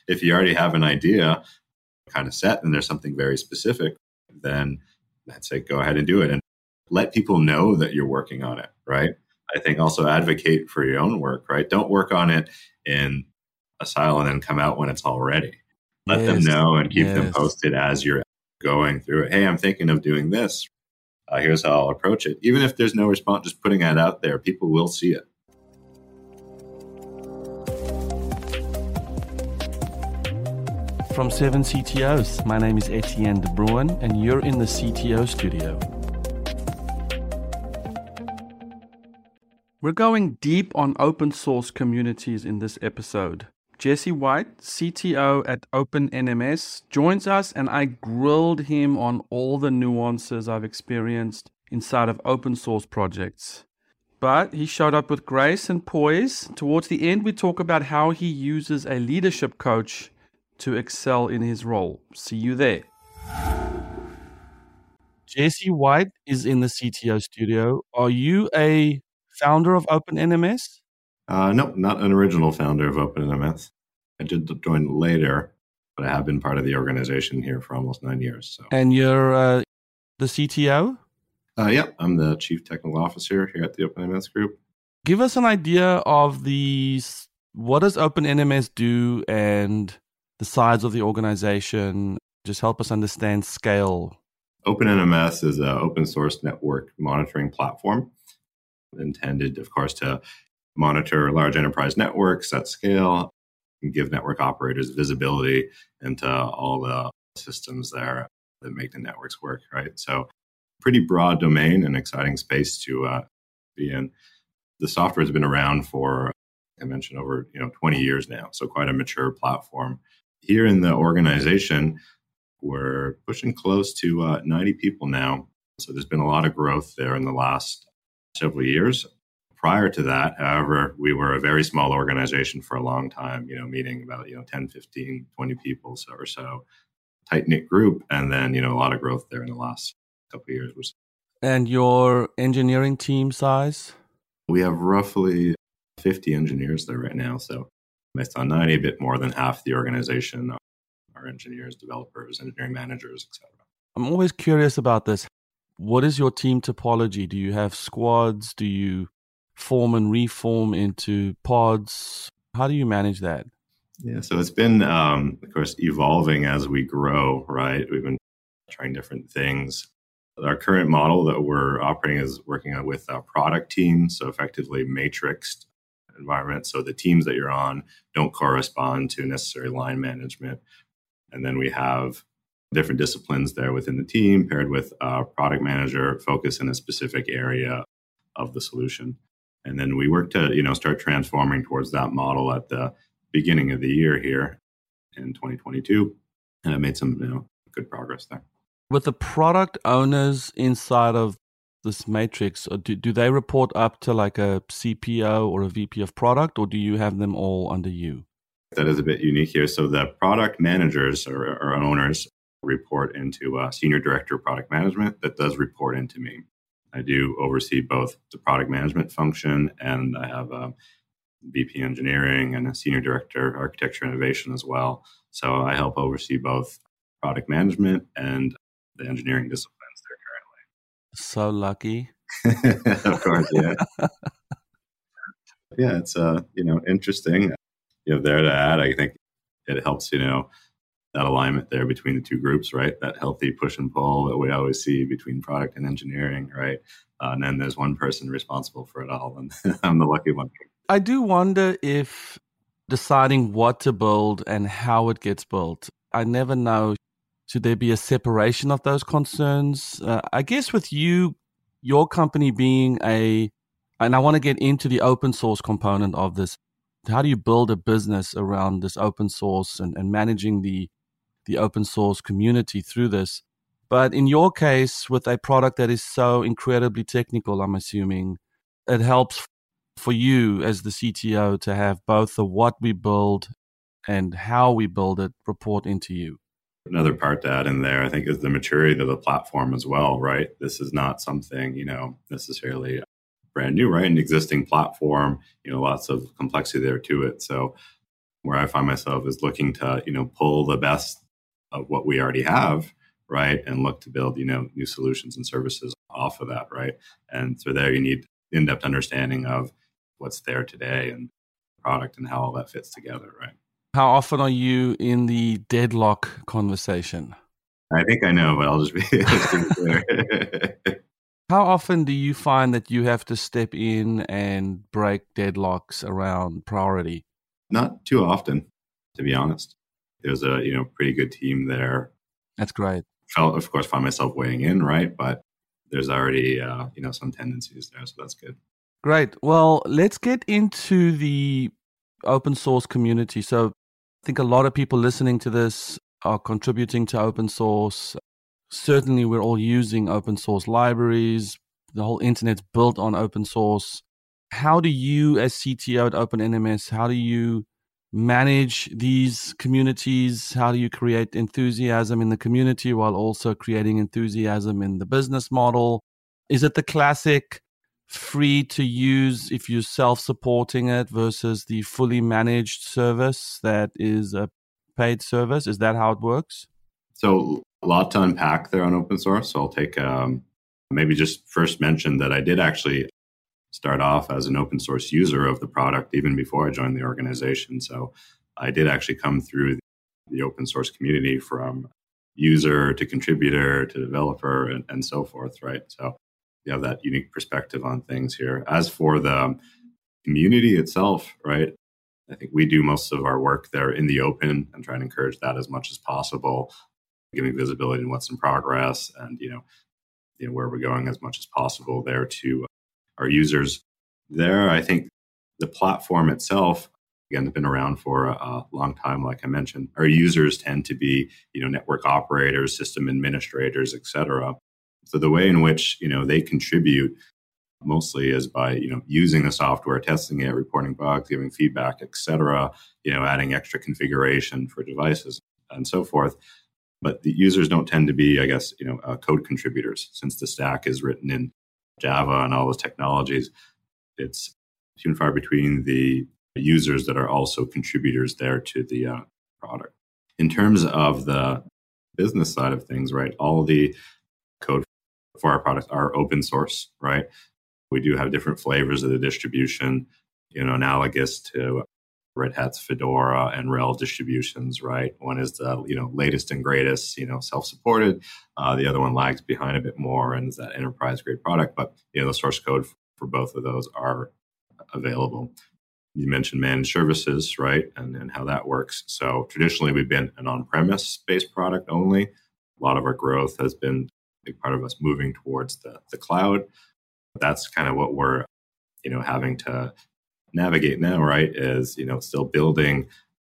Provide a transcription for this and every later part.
If you already have an idea kind of set and there's something very specific, then I'd say go ahead and do it and let people know that you're working on it, right? I think also advocate for your own work, right? Don't work on it in a silo and then come out when it's all ready. Let them know and keep them posted as you're going through it. Hey, I'm thinking of doing this. Here's how I'll approach it. Even if there's no response, just putting that out there, people will see it. From 7 CTOs, my name is Etienne de Bruin, and you're in the CTO studio. We're going deep on open source communities in this episode. Jesse White, CTO at OpenNMS, joins us, and I grilled him on all the nuances I've experienced inside of open source projects. But he showed up with grace and poise. Towards the end, we talk about how he uses a leadership coach to excel in his role. See you there. Jesse White is in the CTO studio. Are you a founder of OpenNMS? No, not an original founder of OpenNMS. I did join later, but I have been part of the organization here for almost 9 years. So. And you're the CTO? Yeah, I'm the Chief Technical Officer here at the OpenNMS Group. Give us an idea of what does OpenNMS do and the size of the organization. Just help us understand scale. OpenNMS is an open source network monitoring platform intended, of course, to monitor large enterprise networks at scale and give network operators visibility into all the systems there that make the networks work, right? So pretty broad domain and exciting space to be in. The software has been around for, I mentioned, over 20 years now, so quite a mature platform. Here in the organization, we're pushing close to 90 people now. So there's been a lot of growth there in the last several years. Prior to that, however, we were a very small organization for a long time, meeting about 10, 15, 20 people or so, tight-knit group, and then a lot of growth there in the last couple of years. And your engineering team size? We have roughly 50 engineers there right now, so based on 90, a bit more than half the organization are engineers, developers, engineering managers, etc. I'm always curious about this. What is your team topology? Do you have squads? Do you form and reform into pods? How do you manage that? Yeah, so it's been, of course, evolving as we grow, right? We've been trying different things. Our current model that we're operating is working with our product team, so effectively matrixed environment. So the teams that you're on don't correspond to necessary line management. And then we have different disciplines there within the team paired with a product manager focus in a specific area of the solution. And then we work to, start transforming towards that model at the beginning of the year here in 2022. And I made some, good progress there. With the product owners inside of this matrix, do they report up to like a CPO or a VP of product, or do you have them all under you? That is a bit unique here. So the product managers or owners report into a senior director of product management that does report into me. I do oversee both the product management function, and I have a VP engineering and a senior director architecture innovation as well. So I help oversee both product management and the engineering disciplines there currently. So lucky. Of course, yeah. Yeah, it's interesting. There to add, I think it helps, that alignment there between the two groups, right? That healthy push and pull that we always see between product and engineering, right? And then there's one person responsible for it all, and I'm the lucky one. I do wonder if deciding what to build and how it gets built, I never know. Should there be a separation of those concerns? I guess with your company being and I want to get into the open source component of this. How do you build a business around this open source and managing the open source community through this? But in your case, with a product that is so incredibly technical, I'm assuming it helps for you as the CTO to have both the what we build and how we build it report into you. Another part to add in there, I think, is the maturity of the platform as well, right? This is not something, necessarily brand new, right? An existing platform, lots of complexity there to it. So where I find myself is looking to, pull the best of what we already have, right? And look to build, new solutions and services off of that, right? And so there you need in-depth understanding of what's there today and product and how all that fits together, right? How often are you in the deadlock conversation? I think I know, but I'll just be clear. How often do you find that you have to step in and break deadlocks around priority? Not too often, to be honest. There's a pretty good team there. That's great. Of course, find myself weighing in, right? But there's already some tendencies there, so that's good. Great. Well, let's get into the open source community. So I think a lot of people listening to this are contributing to open source. Certainly, we're all using open source libraries. The whole internet's built on open source. How do you, as CTO at OpenNMS, how do you manage these communities? How do you create enthusiasm in the community while also creating enthusiasm in the business model? Is it the classic free to use if you're self-supporting it versus the fully managed service that is a paid service? Is that how it works? So a lot to unpack there on open source. So I'll take maybe just first mention that I did actually start off as an open source user of the product even before I joined the organization. So I did actually come through the open source community from user to contributor to developer and so forth, right? So you have that unique perspective on things here. As for the community itself, right, I think we do most of our work there in the open and try and encourage that as much as possible, giving visibility in what's in progress and, where we're going as much as possible there to our users. There, I think the platform itself, again, has been around for a long time, like I mentioned. Our users tend to be, network operators, system administrators, et cetera. So the way in which, they contribute mostly is by, using the software, testing it, reporting bugs, giving feedback, et cetera, adding extra configuration for devices and so forth. But the users don't tend to be, I guess, code contributors. Since the stack is written in Java and all those technologies, it's few and far between the users that are also contributors there to the product. In terms of the business side of things, right, all the code for our products are open source, right? We do have different flavors of the distribution, analogous to Red Hat's Fedora and RHEL distributions, right? One is the latest and greatest, self-supported. The other one lags behind a bit more and is that enterprise-grade product. But the source code for both of those are available. You mentioned managed services, right? And how that works. So traditionally, we've been an on-premise based product only. A lot of our growth has been a big part of us moving towards the cloud. That's kind of what we're, having to navigate now, right? Is, still building,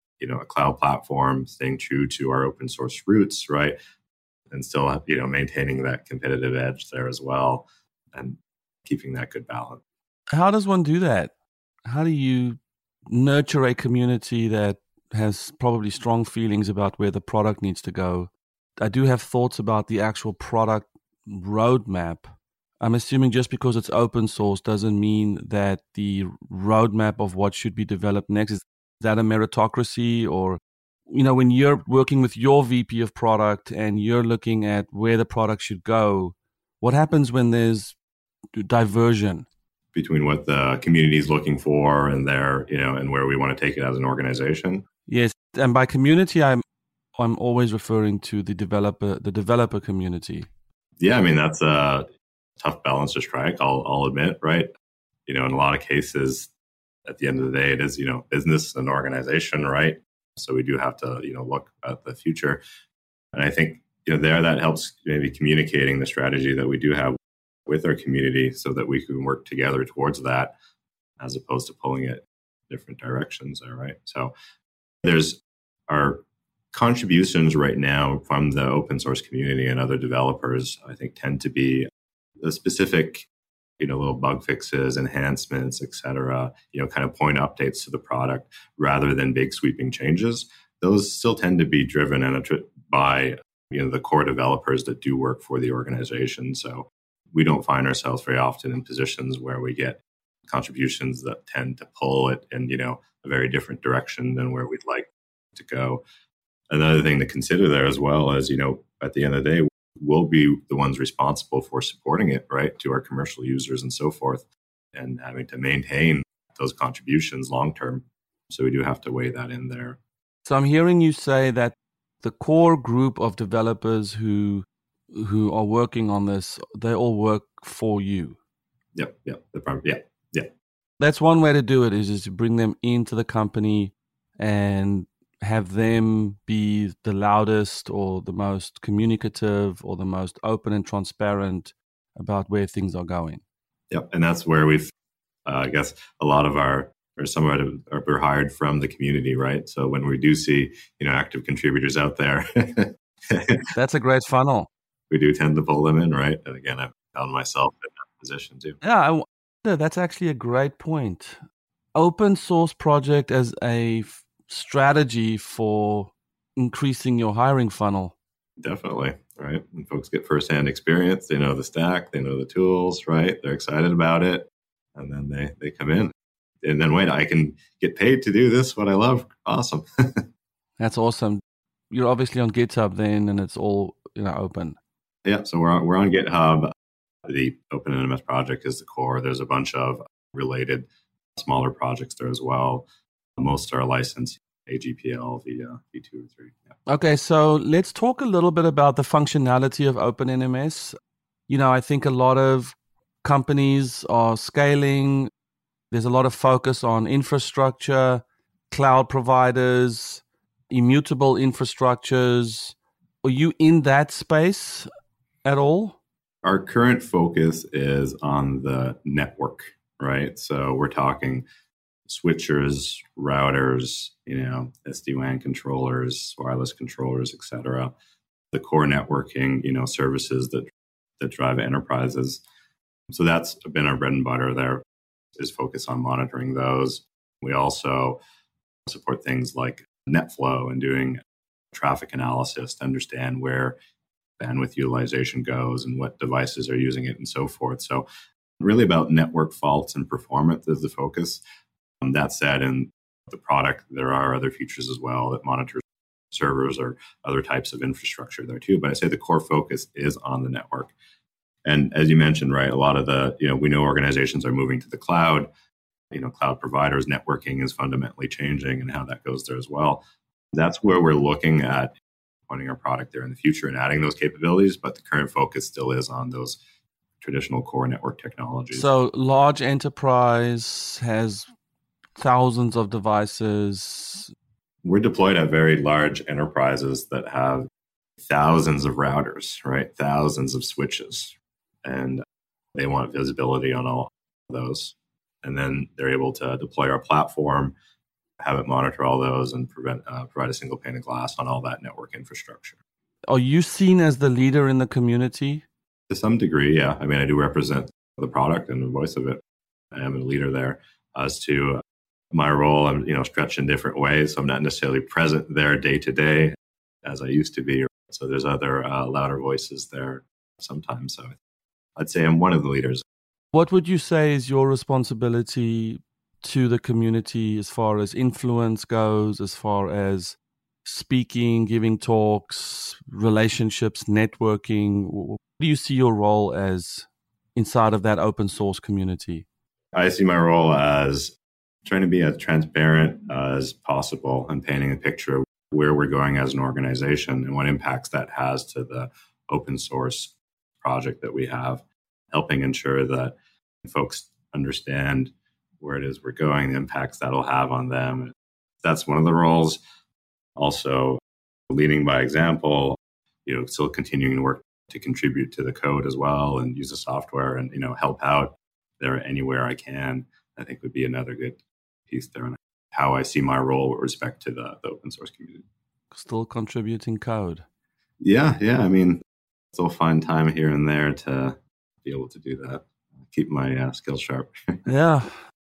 a cloud platform, staying true to our open source roots, right? And still, maintaining that competitive edge there as well and keeping that good balance. How does one do that? How do you nurture a community that has probably strong feelings about where the product needs to go? I do have thoughts about the actual product roadmap. I'm assuming just because it's open source doesn't mean that the roadmap of what should be developed next is that a meritocracy, or, when you're working with your VP of product and you're looking at where the product should go, what happens when there's diversion between what the community is looking for and their, and where we want to take it as an organization? Yes, and by community, I'm always referring to the developer community. Yeah, I mean that's a tough balance to strike. I'll admit, right? In a lot of cases, at the end of the day, it is business and organization, right? So we do have to look at the future, and I think that helps maybe communicating the strategy that we do have with our community so that we can work together towards that as opposed to pulling it different directions there, right? So there's our contributions right now from the open source community and other developers, I think, tend to be the specific, little bug fixes, enhancements, et cetera, kind of point updates to the product rather than big sweeping changes. Those still tend to be driven by, the core developers that do work for the organization. So we don't find ourselves very often in positions where we get contributions that tend to pull it in, a very different direction than where we'd like to go. Another thing to consider there as well is, at the end of the day, we'll be the ones responsible for supporting it, right, to our commercial users and so forth, and having to maintain those contributions long term. So we do have to weigh that in there. So I'm hearing you say that the core group of developers who are working on this, they all work for you. Yep. Yeah. That's one way to do it, is to bring them into the company and have them be the loudest or the most communicative or the most open and transparent about where things are going. Yep. And that's where we've, I guess, a lot of some of it are hired from the community, right? So when we do see, active contributors out there, that's a great funnel. We do tend to pull them in, right? And again, I've found myself in that position too. Yeah, that's actually a great point. Open source project as a strategy for increasing your hiring funnel. Definitely, right? When folks get firsthand experience, they know the stack, they know the tools, right? They're excited about it. And then they come in. And then, wait, I can get paid to do this, what I love. Awesome. That's awesome. You're obviously on GitHub then, and it's all open. Yeah, so we're on GitHub. The OpenNMS project is the core. There's a bunch of related smaller projects there as well. Most are licensed AGPL via V2 or 3. Yeah. Okay, so let's talk a little bit about the functionality of OpenNMS. I think a lot of companies are scaling. There's a lot of focus on infrastructure, cloud providers, immutable infrastructures. Are you in that space at all? Our current focus is on the network, right? So we're talking switchers, routers, SD-WAN controllers, wireless controllers, et cetera. The core networking, services that drive enterprises. So that's been our bread and butter there, is focus on monitoring those. We also support things like NetFlow and doing traffic analysis to understand where bandwidth utilization goes and what devices are using it and so forth. So really about network faults and performance is the focus. That said, in the product, there are other features as well that monitor servers or other types of infrastructure there too. But I say the core focus is on the network. And as you mentioned, right, a lot of we know organizations are moving to the cloud. Cloud providers, networking is fundamentally changing and how that goes there as well. That's where we're looking at pointing our product there in the future and adding those capabilities. But the current focus still is on those traditional core network technologies. So large enterprise has thousands of devices. We're deployed at very large enterprises that have thousands of routers, right? Thousands of switches. And they want visibility on all of those. And then they're able to deploy our platform, have it monitor all those, and provide a single pane of glass on all that network infrastructure. Are you seen as the leader in the community? To some degree, yeah. I mean, I do represent the product and the voice of it. I am a leader there. As to my role, I'm stretched in different ways. So I'm not necessarily present there day to day as I used to be. So there's other louder voices there sometimes. So I'd say I'm one of the leaders. What would you say is your responsibility to the community as far as influence goes, as far as speaking, giving talks, relationships, networking? What do you see your role as inside of that open source community? I see my role as trying to be as transparent as possible and painting a picture of where we're going as an organization and what impacts that has to the open source project that we have, helping ensure that folks understand where it is we're going, the impacts that'll have on them. That's one of the roles. Also, leading by example, still continuing to work to contribute to the code as well and use the software and, help out there anywhere I can, I think would be another good piece there on how I see my role with respect to the open source community. Still contributing code. Yeah. I mean, still find time here and there to be able to do that. Keep my skills sharp. Yeah.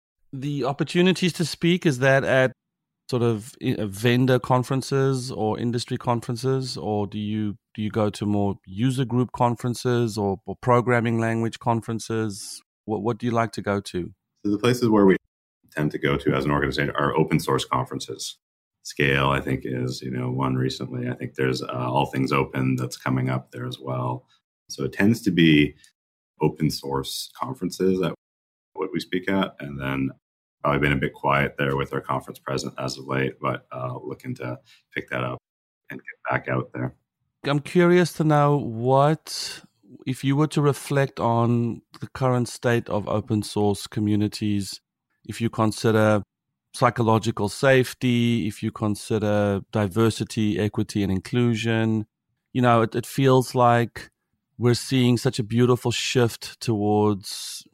The opportunities to speak, is that at sort of vendor conferences or industry conferences, or do you go to more user group conferences or programming language conferences? What do you like to go to? So the places where we tend to go to as an organization are open source conferences. Scale, I think, is one recently. I think there's All Things Open that's coming up there as well. So it tends to be open source conferences that what we speak at, and then probably been a bit quiet there with our conference present as of late, but looking to pick that up and get back out there. I'm curious to know what, if you were to reflect on the current state of open source communities, if you consider psychological safety, if you consider diversity, equity, and inclusion, it feels like we're seeing such a beautiful shift towards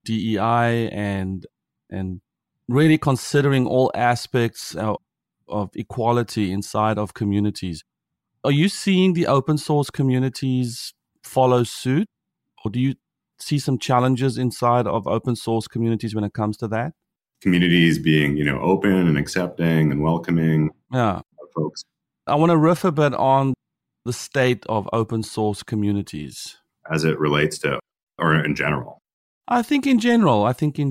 DEI and really considering all aspects of equality inside of communities. Are you seeing the open source communities follow suit, or do you see some challenges inside of open source communities when it comes to that? Communities being, open and accepting and welcoming folks. I want to riff a bit on the state of open source communities. As it relates to, or in general? I think in general,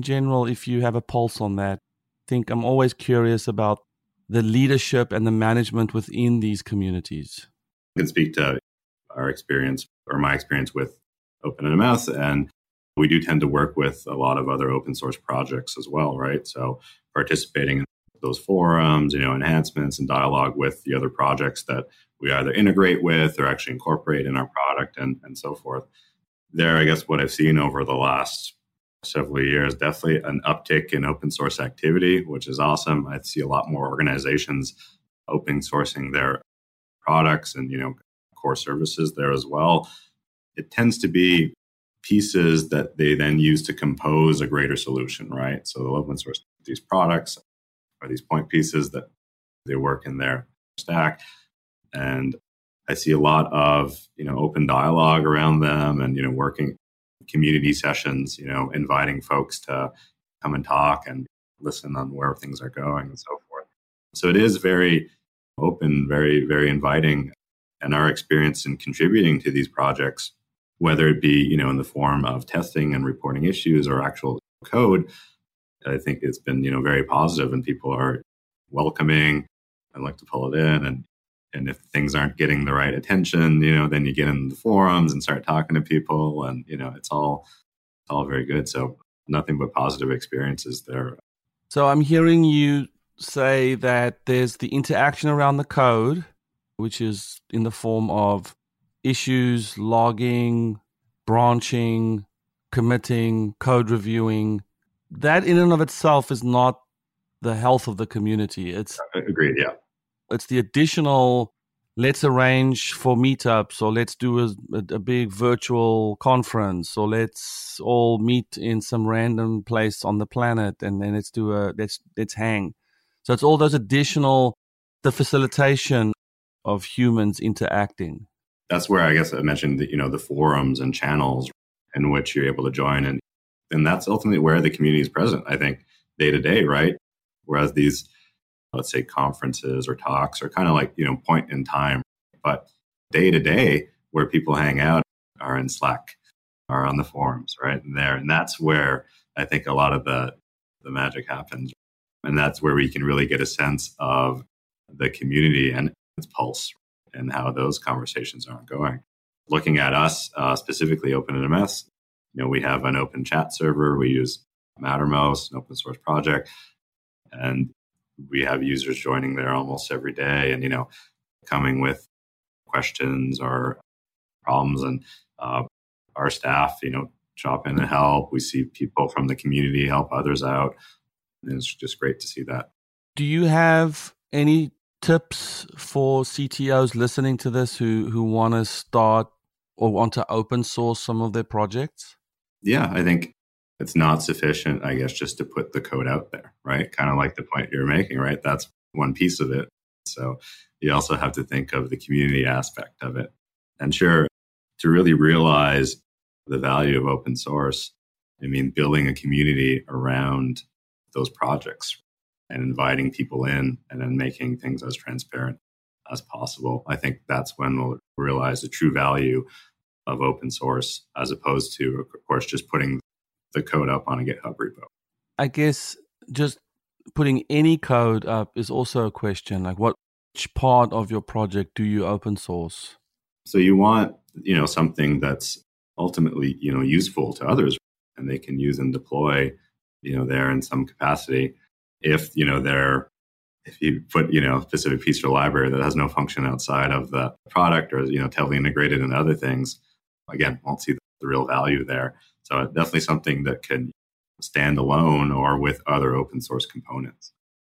if you have a pulse on that, I'm always curious about the leadership and the management within these communities. I can speak to our experience or my experience with OpenNMS, and we do tend to work with a lot of other open source projects as well, right? So participating in those forums, enhancements and dialogue with the other projects that we either integrate with or actually incorporate in our product and so forth. There, I guess what I've seen over the last several years, definitely an uptick in open source activity, which is awesome. I see a lot more organizations open sourcing their products and, core services there as well. It tends to be pieces that they then use to compose a greater solution, right? So they'll open source these products or these point pieces that they work in their stack. And I see a lot of, open dialogue around them and, working community sessions, inviting folks to come and talk and listen on where things are going and so forth. So it is very open, very, very inviting. And our experience in contributing to these projects, whether it be, in the form of testing and reporting issues or actual code, I think it's been, very positive and people are welcoming. I like to pull it in. And if things aren't getting the right attention, then you get in the forums and start talking to people and, it's all very good. So nothing but positive experiences there. So I'm hearing you say that there's the interaction around the code, which is in the form of issues, logging, branching, committing, code reviewing. That in and of itself is not the health of the community. Agreed, yeah. It's the additional, let's arrange for meetups, or let's do a big virtual conference, or let's all meet in some random place on the planet, and then let's hang. So it's all those additional, the facilitation of humans interacting. That's where I guess I mentioned the forums and channels in which you're able to join, and that's ultimately where the community is present. I think day to day, right? Whereas these, let's say, conferences or talks are kind of like, point in time. But day to day, where people hang out are in Slack, are on the forums, right? And that's where I think a lot of the magic happens. And that's where we can really get a sense of the community and its pulse and how those conversations are going. Looking at us, specifically OpenNMS, we have an open chat server. We use Mattermost, an open source project. And we have users joining there almost every day and, coming with questions or problems. And our staff, chop in and help. We see people from the community help others out. And it's just great to see that. Do you have any tips for CTOs listening to this who want to start or want to open source some of their projects? Yeah, I think it's not sufficient, I guess, just to put the code out there, right? Kind of like the point you're making, right? That's one piece of it. So you also have to think of the community aspect of it. And sure, to really realize the value of open source, building a community around those projects and inviting people in and then making things as transparent as possible. I think that's when we'll realize the true value of open source as opposed to, of course, just putting the code up on a GitHub repo. I guess just putting any code up is also a question. Like, which part of your project do you open source? So you want, something that's ultimately, useful to others and they can use and deploy, there in some capacity. If, if you put, a specific piece of your library that has no function outside of the product or, totally integrated into other things, again, won't see the real value there. So definitely something that can stand alone or with other open source components.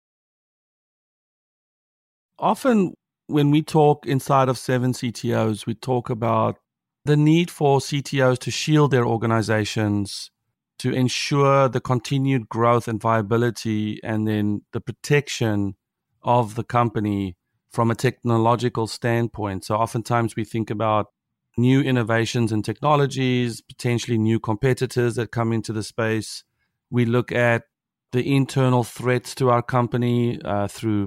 Often when we talk inside of 7CTOs, we talk about the need for CTOs to shield their organizations, to ensure the continued growth and viability, and then the protection of the company from a technological standpoint. So oftentimes we think about new innovations and technologies, potentially new competitors that come into the space. We look at the internal threats to our company through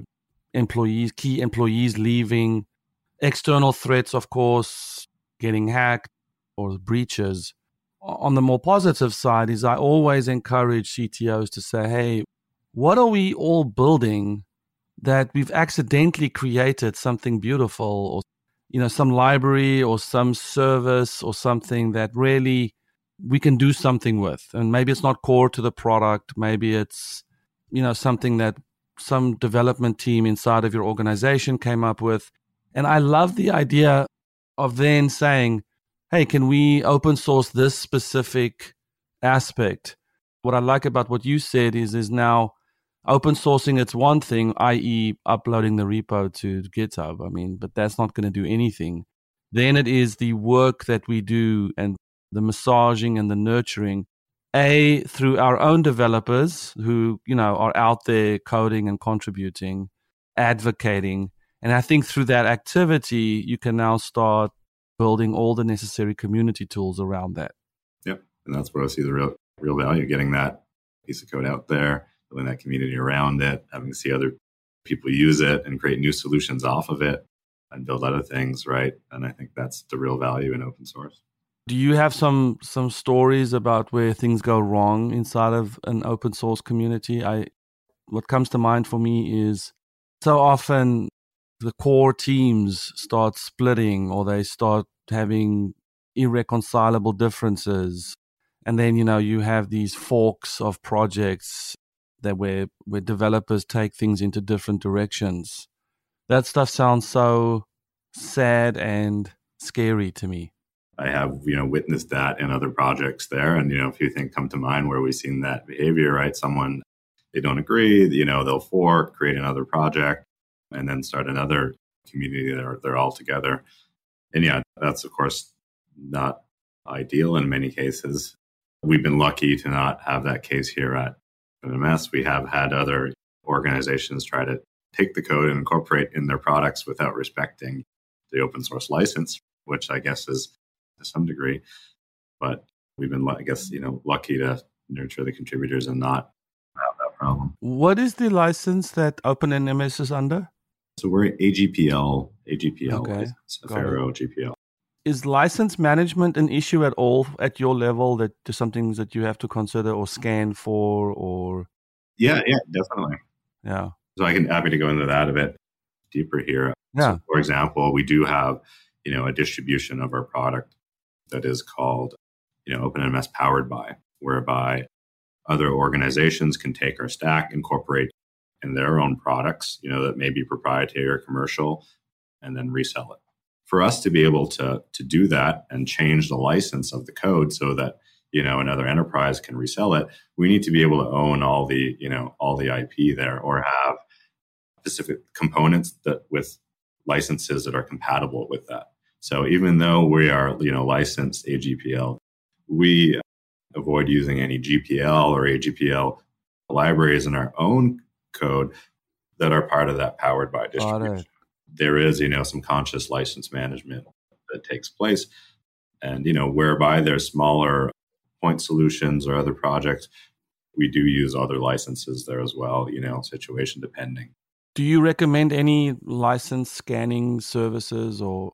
key employees leaving, external threats, of course, getting hacked or breaches. On the more positive side is I always encourage CTOs to say, hey, what are we all building that we've accidentally created something beautiful, or some library or some service or something that really we can do something with? And maybe it's not core to the product. Maybe it's, something that some development team inside of your organization came up with. And I love the idea of then saying, hey, can we open source this specific aspect? What I like about what you said is now open sourcing, it's one thing, i.e. uploading the repo to GitHub. But that's not going to do anything. Then it is the work that we do and the massaging and the nurturing, through our own developers who, are out there coding and contributing, advocating. And I think through that activity, you can now start building all the necessary community tools around that. Yep. And that's where I see the real value, getting that piece of code out there, building that community around it, having to see other people use it and create new solutions off of it and build other things, right? And I think that's the real value in open source. Do you have some stories about where things go wrong inside of an open source community? What comes to mind for me is so often the core teams start splitting or they start having irreconcilable differences. And then, you have these forks of projects that where developers take things into different directions. That stuff sounds so sad and scary to me. I have, witnessed that in other projects there. And, a few things come to mind where we've seen that behavior, right? Someone, they don't agree, they'll fork, create another project, and then start another community that they're all together. And yeah, that's of course not ideal in many cases. We've been lucky to not have that case here at OpenMS. We have had other organizations try to take the code and incorporate in their products without respecting the open source license, which I guess is to some degree. But we've been, lucky to nurture the contributors and not have that problem. What is the license that OpenMS is under? So we're AGPL Okay. license, Affero GPL. Is license management an issue at all at your level? That there's something that you have to consider or scan for, or? Yeah, definitely. Yeah. So happy to go into that a bit deeper here. Yeah. So for example, we do have, a distribution of our product that is called, OpenMS Powered By, whereby other organizations can take our stack, incorporate in their own products, that may be proprietary or commercial, and then resell it. For us to be able to do that and change the license of the code so that, another enterprise can resell it, we need to be able to own all the IP there or have specific components that with licenses that are compatible with that. So even though we are, licensed AGPL, we avoid using any GPL or AGPL libraries in our own code that are part of that Powered By distribution. There is, some conscious license management that takes place. And, whereby there's smaller point solutions or other projects, we do use other licenses there as well, situation depending. Do you recommend any license scanning services or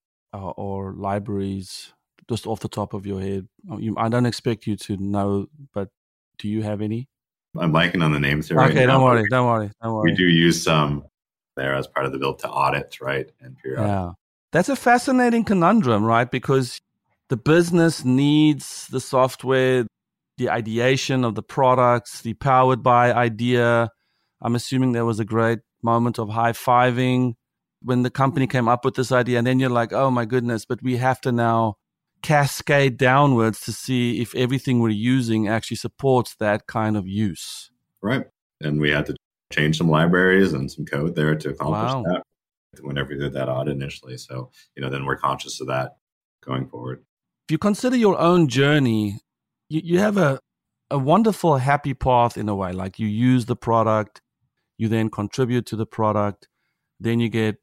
libraries just off the top of your head? I don't expect you to know, but do you have any? I'm blanking on the names here right Okay, now. don't worry. We do use some there as part of the build to audit, right? And periodic. Yeah. That's a fascinating conundrum, right? Because the business needs the software, the ideation of the products, the powered by idea. I'm assuming there was a great moment of high-fiving when the company came up with this idea. And then you're like, oh my goodness, but we have to now cascade downwards to see if everything we're using actually supports that kind of use. Right. And we had to change some libraries and some code there to accomplish that whenever we did that audit initially. So, then we're conscious of that going forward. If you consider your own journey, you have a wonderful happy path in a way. Like you use the product, you then contribute to the product, then you get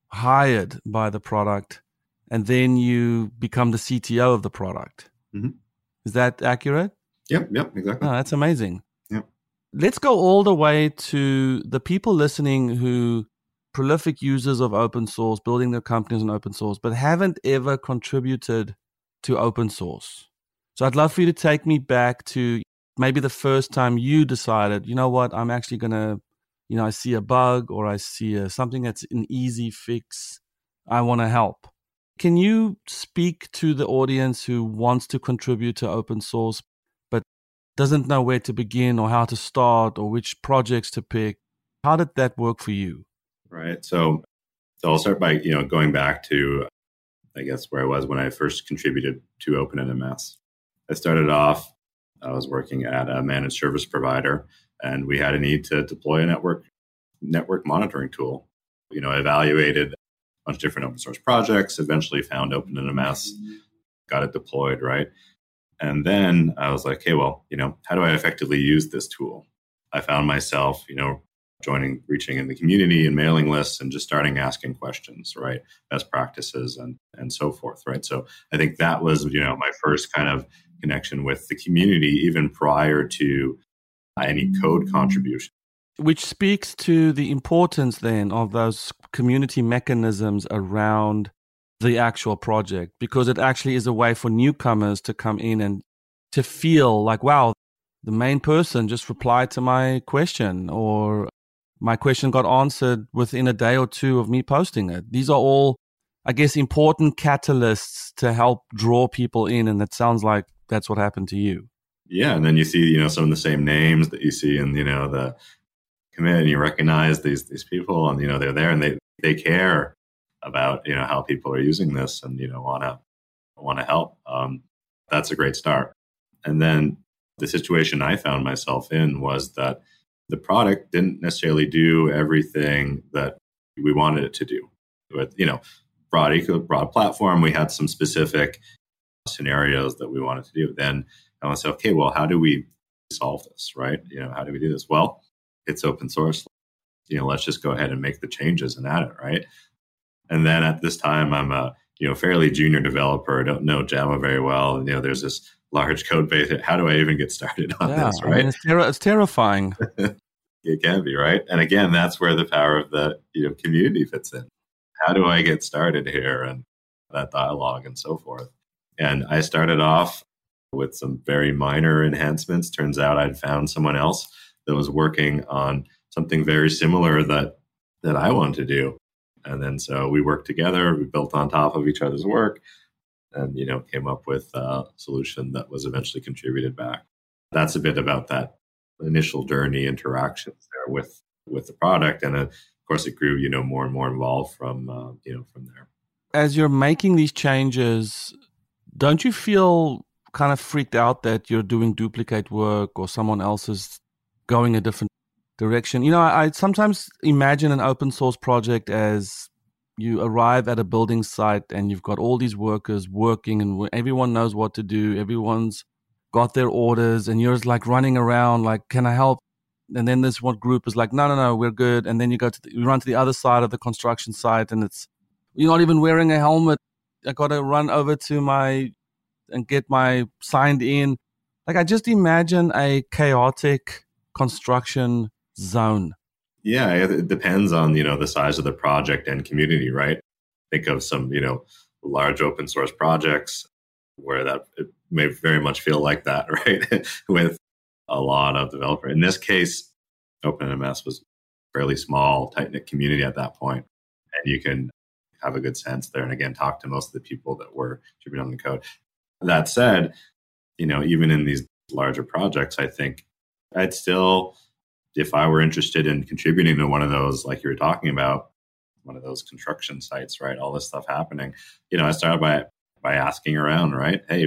hired by the product, and then you become the CTO of the product. Mm-hmm. Is that accurate? Yep, exactly. Oh, that's amazing. Yep. Let's go all the way to the people listening who prolific users of open source, building their companies on open source, but haven't ever contributed to open source. So I'd love for you to take me back to maybe the first time you decided, you know what, I'm actually going to, I see a bug or I see something that's an easy fix. I want to help. Can you speak to the audience who wants to contribute to open source, but doesn't know where to begin or how to start or which projects to pick? How did that work for you? Right. So I'll start by, going back to, I guess, where I was when I first contributed to OpenNMS. I started off, I was working at a managed service provider, and we had a need to deploy a network monitoring tool. I evaluated a bunch of different open source projects, eventually found OpenNMS, got it deployed, right? And then I was like, hey, well, how do I effectively use this tool? I found myself, reaching in the community and mailing lists and just starting asking questions, right? Best practices and so forth, right? So I think that was, my first kind of connection with the community, even prior to any code contribution. Which speaks to the importance then of those community mechanisms around the actual project, because it actually is a way for newcomers to come in and to feel like, wow, the main person just replied to my question, or my question got answered within a day or two of me posting it. These are all, I guess, important catalysts to help draw people in. And it sounds like that's what happened to you. Yeah. And then you see, some of the same names that you see in, the commit, and you recognize these people, and, they're there and they care about, how people are using this and, want to help. That's a great start. And then the situation I found myself in was that the product didn't necessarily do everything that we wanted it to do. With, broad platform, we had some specific scenarios that we wanted to do. Then I want to say, okay, well, how do we solve this, right? How do we do this? Well, it's open source. Let's just go ahead and make the changes and add it, right? And then at this time, I'm a fairly junior developer. I don't know Java very well, and there's this large code base. How do I even get started on this, right? I mean, it's terrifying. It can be, right? And again, that's where the power of the community fits in. How do I get started here? And that dialogue and so forth. And I started off with some very minor enhancements. Turns out I'd found someone else that was working on something very similar that I wanted to do. And then so we worked together, we built on top of each other's work, and came up with a solution that was eventually contributed back. That's a bit about that initial journey interactions there with the product, and of course it grew more and more involved from from there. As you're making these changes, don't you feel kind of freaked out that you're doing duplicate work or someone else is going a different direction? I sometimes imagine an open source project as you arrive at a building site and you've got all these workers working and everyone knows what to do. Everyone's got their orders and you're just like running around like, can I help? And then this one group is like, no, we're good. And then you run to the other side of the construction site and you're not even wearing a helmet. I got to run over to and get my signed in. Like I just imagine a chaotic construction zone. Yeah, it depends on, the size of the project and community, right? Think of some, large open source projects where it may very much feel like that, right? With a lot of developer. In this case, OpenMS was fairly small, tight-knit community at that point, and you can have a good sense there. And again, talk to most of the people that were contributing on the code. That said, even in these larger projects, I think I'd still, if I were interested in contributing to one of those, like you were talking about, one of those construction sites, right? All this stuff happening, I started by asking around, right? Hey,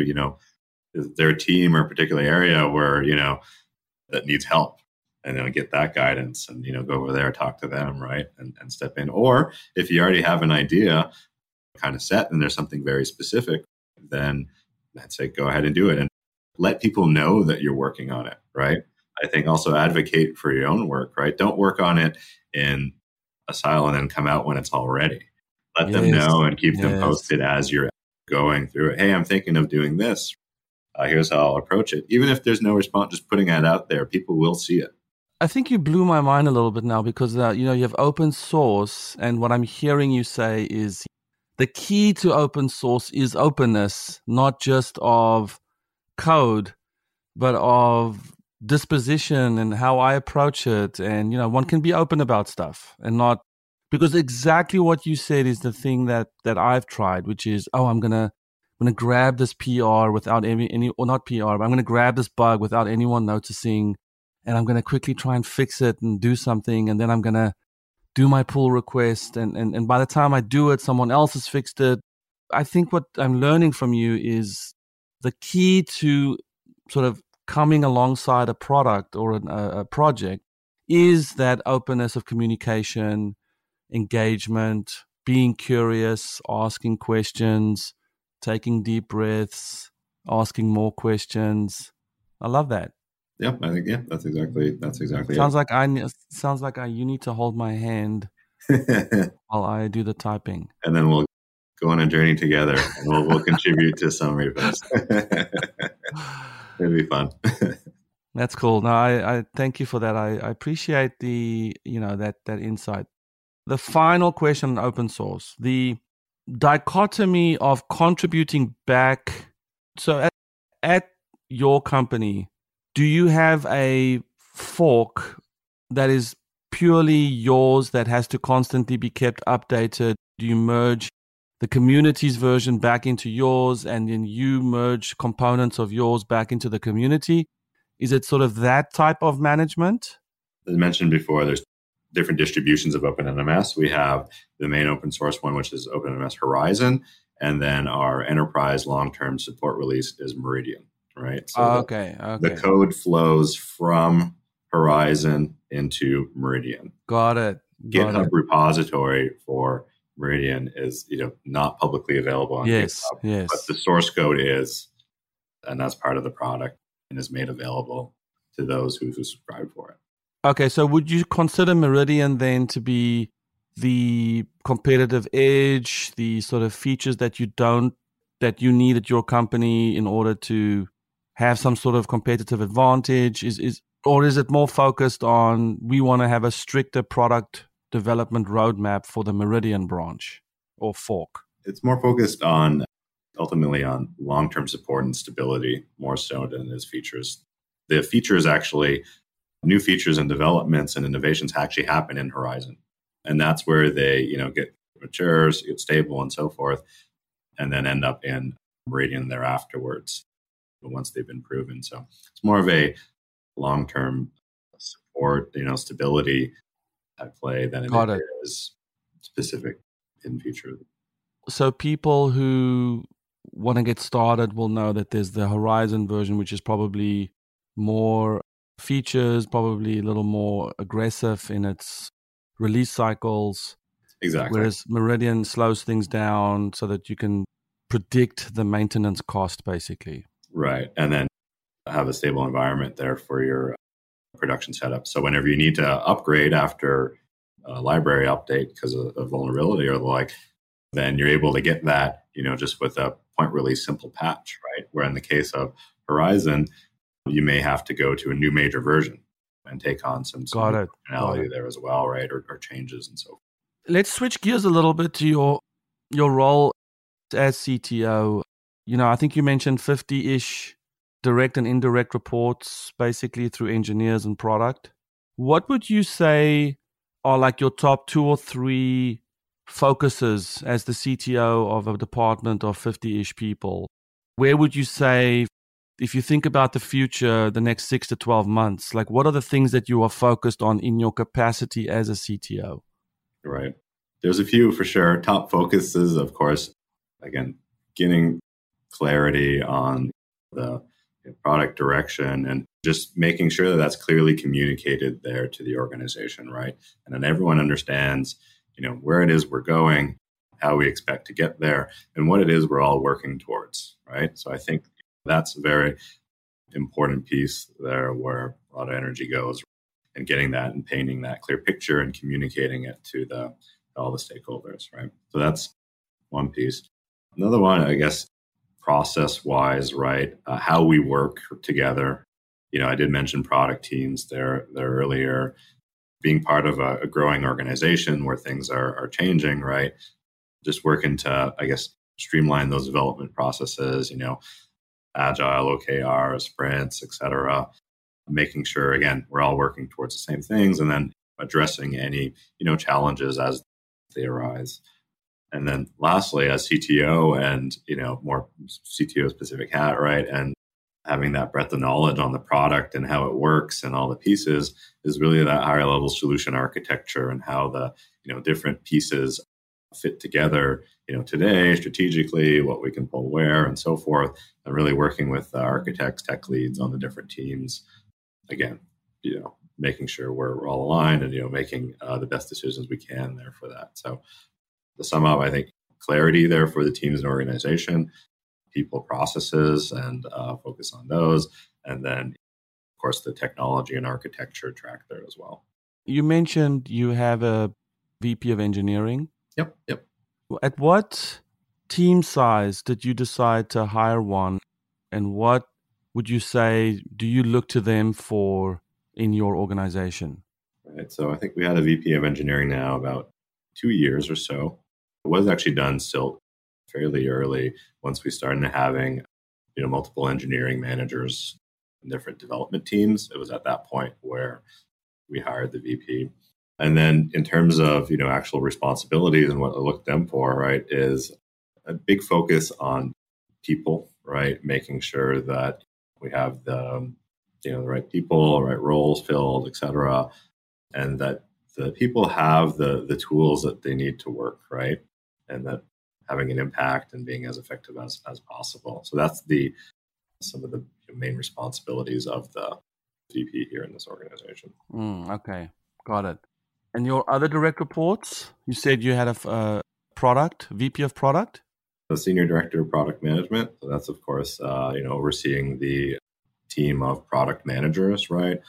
is there a team or a particular area where, that needs help? And then get that guidance and, go over there, talk to them, right? And step in. Or if you already have an idea kind of set and there's something very specific, then I'd say go ahead and do it and let people know that you're working on it, right? I think also advocate for your own work, right? Don't work on it in a silo and then come out when it's all ready. Let them know and keep them posted as you're going through it. Hey, I'm thinking of doing this. Here's how I'll approach it. Even if there's no response, just putting that out there, people will see it. I think you blew my mind a little bit now because, you have open source. And what I'm hearing you say is the key to open source is openness, not just of code, but of disposition and how I approach it. And, one can be open about stuff and not, because exactly what you said is the thing that I've tried, which is, I'm going to grab this PR without any, or not PR, but I'm going to grab this bug without anyone noticing. And I'm going to quickly try and fix it and do something. And then I'm going to do my pull request. And by the time I do it, someone else has fixed it. I think what I'm learning from you is the key to sort of coming alongside a product or a project is that openness of communication, engagement, being curious, asking questions, taking deep breaths, asking more questions. I love that. Yeah, I think that's exactly sounds like you need to hold my hand while I do the typing, and then we'll go on a journey together, and we'll contribute to some repos. It'd be fun. That's cool. No, I thank you for that. I appreciate the that insight. The final question on open source, the dichotomy of contributing back. So at your company, do you have a fork that is purely yours that has to constantly be kept updated? Do you merge the community's version back into yours and then you merge components of yours back into the community? Is it sort of that type of management? As mentioned before, there's different distributions of OpenMS. We have the main open source one, which is OpenMS Horizon, and then our enterprise long-term support release is Meridian. Right. So okay. The code flows from Horizon into Meridian. Got it. GitHub repository for Meridian is, not publicly available on GitHub. Yes. But the source code is, and that's part of the product and is made available to those who subscribe for it. Okay. So would you consider Meridian then to be the competitive edge, the sort of features that you need at your company in order to have some sort of competitive advantage? Or is it more focused on we want to have a stricter product development roadmap for the Meridian branch or fork? It's more focused on ultimately on long-term support and stability more so than its features. The features actually, new features and developments and innovations actually happen in Horizon. And that's where they, get mature, get stable and so forth, and then end up in Meridian thereafterwards once they've been proven. So it's more of a long-term support, stability at play than it is specific in feature. So people who want to get started will know that there's the Horizon version, which is probably more features, probably a little more aggressive in its release cycles. Exactly. Whereas Meridian slows things down so that you can predict the maintenance cost, basically. Right. And then have a stable environment there for your production setup. So whenever you need to upgrade after a library update because of a vulnerability or the like, then you're able to get that, just with a point release simple patch, right? Where in the case of Horizon, you may have to go to a new major version and take on some functionality there as well, right? Or changes and so forth. Let's switch gears a little bit to your role as CTO. I think you mentioned 50-ish direct and indirect reports, basically through engineers and product. What would you say are like your top 2 or 3 focuses as the CTO of a department of 50-ish people? Where would you say, if you think about the future, the next 6 to 12 months, like what are the things that you are focused on in your capacity as a CTO? Right. There's a few for sure. Top focuses, of course, again, getting clarity on the product direction and just making sure that that's clearly communicated there to the organization, right? And then everyone understands, where it is we're going, how we expect to get there, and what it is we're all working towards, right? So I think that's a very important piece there where a lot of energy goes, and getting that and painting that clear picture and communicating it to all the stakeholders, right? So that's one piece. Another one, I guess, process-wise, right? How we work together. I did mention product teams there earlier. Being part of a growing organization where things are changing, right? Just working to, I guess, streamline those development processes. Agile, OKR, sprints, etc. Making sure, again, we're all working towards the same things, and then addressing any challenges as they arise. And then lastly, as CTO and, more CTO specific hat, right? And having that breadth of knowledge on the product and how it works and all the pieces is really that higher level solution architecture and how the, different pieces fit together, today strategically, what we can pull where and so forth, and really working with architects, tech leads on the different teams. Again, making sure we're all aligned and, making the best decisions we can there for that. So to sum up, I think clarity there for the teams and organization, people, processes, and focus on those. And then, of course, the technology and architecture track there as well. You mentioned you have a VP of engineering. Yep. At what team size did you decide to hire one? And what would you say, do you look to them for in your organization? Right. So I think we had a VP of engineering now about 2 years or so. It was actually done still fairly early once we started having, multiple engineering managers in different development teams. It was at that point where we hired the VP. And then in terms of, actual responsibilities and what I look them for, right, is a big focus on people, right? Making sure that we have the right people, right roles filled, et cetera, and that the people have the tools that they need to work, right? And that having an impact and being as effective as possible. So that's some of the main responsibilities of the VP here in this organization. Okay, got it. And your other direct reports, you said you had a VP of product? The Senior Director of Product Management. So that's, of course, overseeing the team of product managers, right?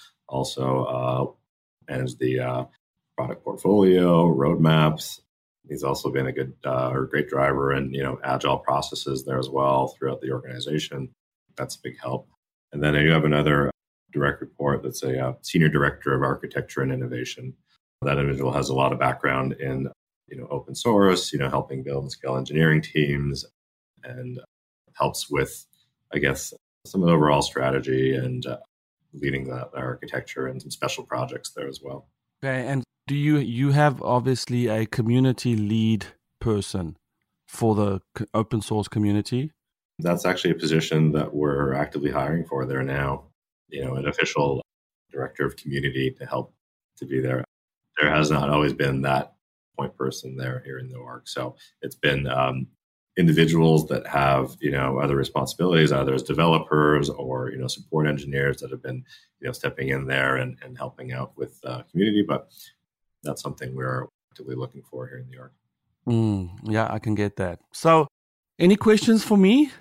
Also manage the product portfolio, roadmaps. He's also been a good or great driver in, agile processes there as well throughout the organization. That's a big help. And then you have another direct report that's a Senior Director of Architecture and Innovation. That individual has a lot of background in, open source, helping build and scale engineering teams, and helps with, I guess, some of the overall strategy and leading the architecture and some special projects there as well. Okay, and do you have obviously a community lead person for the open source community? That's actually a position that we're actively hiring for there now. An official director of community to help to be there. There has not always been that point person there here in the org. So it's been individuals that have, other responsibilities, either as developers or, support engineers that have been, stepping in there and helping out with the community. But that's something we're actively looking for here in the org. Yeah, I can get that. So any questions for me?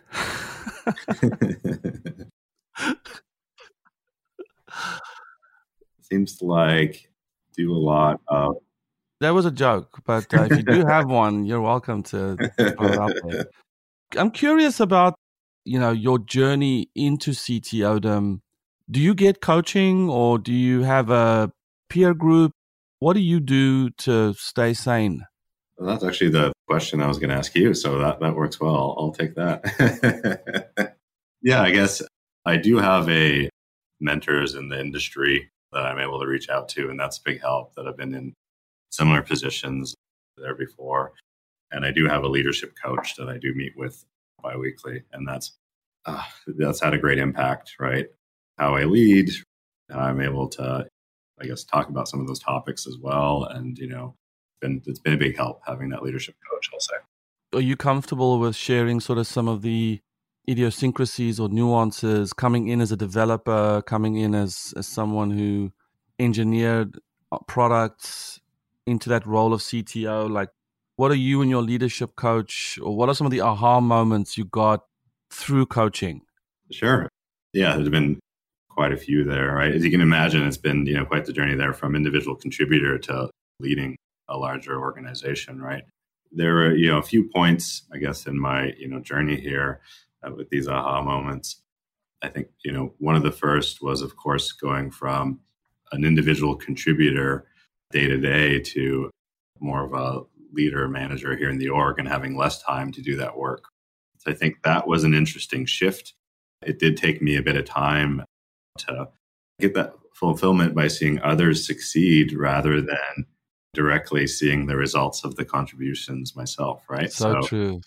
Seems like do a lot of... That was a joke, but if you do have one, you're welcome to throw it up there. I'm curious about, your journey into CTOdom. Do you get coaching or do you have a peer group? What do you do to stay sane? Well, that's actually the question I was going to ask you. So that works well. I'll take that. Yeah, I guess I do have a mentors in the industry that I'm able to reach out to, and that's a big help that I've been in similar positions there before. And I do have a leadership coach that I do meet with biweekly, and that's had a great impact, right? How I lead, how I'm able to, I guess, talk about some of those topics as well. And, it's been a big help having that leadership coach, I'll say. Are you comfortable with sharing sort of some of the idiosyncrasies or nuances, coming in as a developer, coming in as someone who engineered products into that role of CTO? Like, what are you and your leadership coach, or what are some of the aha moments you got through coaching? Sure. Yeah, there's been quite a few there, right? As you can imagine, it's been, quite the journey there from individual contributor to leading a larger organization, right? There were, a few points, I guess, in my, journey here with these aha moments. I think, one of the first was, of course, going from an individual contributor day to day to more of a leader manager here in the org and having less time to do that work. So I think that was an interesting shift. It did take me a bit of time to get that fulfillment by seeing others succeed rather than directly seeing the results of the contributions myself, right? So true.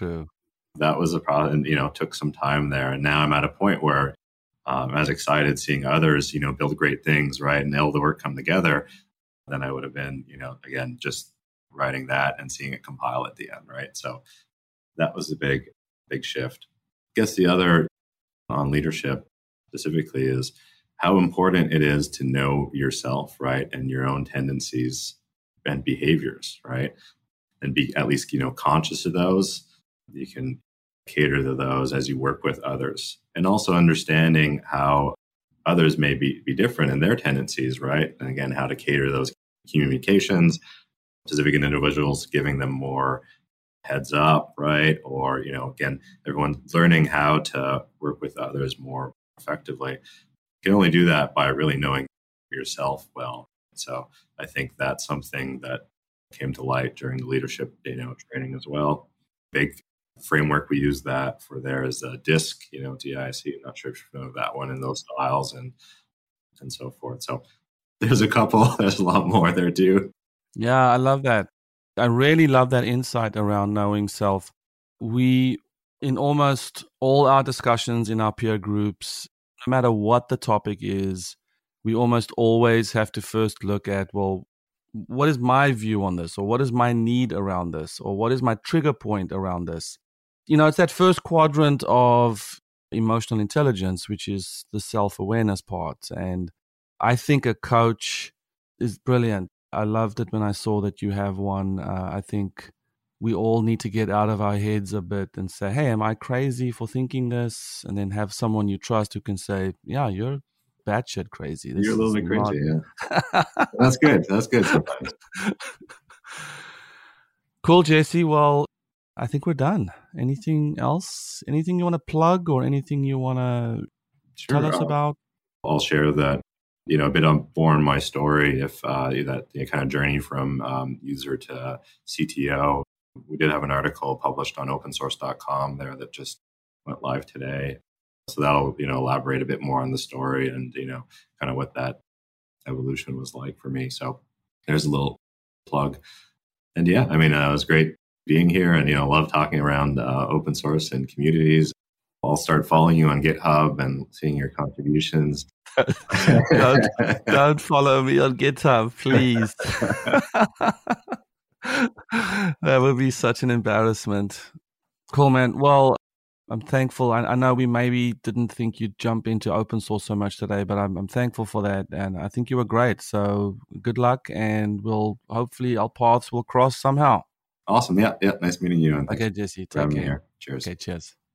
That was a problem, took some time there. And now I'm at a point where I'm as excited seeing others, build great things, right? And all the work come together than I would have been, again, just writing that and seeing it compile at the end, right? So that was a big shift. I guess the other on leadership specifically is how important it is to know yourself, right? And your own tendencies and behaviors, right? And be at least, conscious of those. You can cater to those as you work with others. And also understanding how others may be different in their tendencies, right? And again, how to cater those communications, specific individuals, giving them more heads up, right? Or, again, everyone's learning how to work with others more effectively. You can only do that by really knowing yourself well. So I think that's something that came to light during the leadership, training as well. Big framework we use that for there is a DISC, DISC. I'm not sure if you're familiar with that one, and those styles and so forth. So there's a couple. There's a lot more there too. Yeah, I love that. I really love that insight around knowing self. We, in almost all our discussions in our peer groups, no matter what the topic is, we almost always have to first look at, well, what is my view on this? Or what is my need around this? Or what is my trigger point around this? It's that first quadrant of emotional intelligence, which is the self-awareness part. And I think a coach is brilliant. I loved it when I saw that you have one. I think we all need to get out of our heads a bit and say, hey, am I crazy for thinking this? And then have someone you trust who can say, yeah, you're batshit crazy. You're a little bit crazy, yeah. That's good. That's good sometimes. Cool, Jesse. Well, I think we're done. Anything else? Anything you want to plug or anything you want to tell us about? I'll share that, a bit on Born, my story, if that kind of journey from user to CTO. We did have an article published on opensource.com there that just went live today. So that'll, elaborate a bit more on the story and, kind of what that evolution was like for me. So there's a little plug. And yeah, it was great being here and, love talking around open source and communities. I'll start following you on GitHub and seeing your contributions. Don't follow me on GitHub, please. That would be such an embarrassment. Cool, man. Well, I'm thankful. I know we maybe didn't think you'd jump into open source so much today, but I'm thankful for that. And I think you were great. So good luck. And hopefully our paths will cross somehow. Awesome. Yeah. Nice meeting you. And okay, Jesse. Take care. Cheers. Okay, cheers.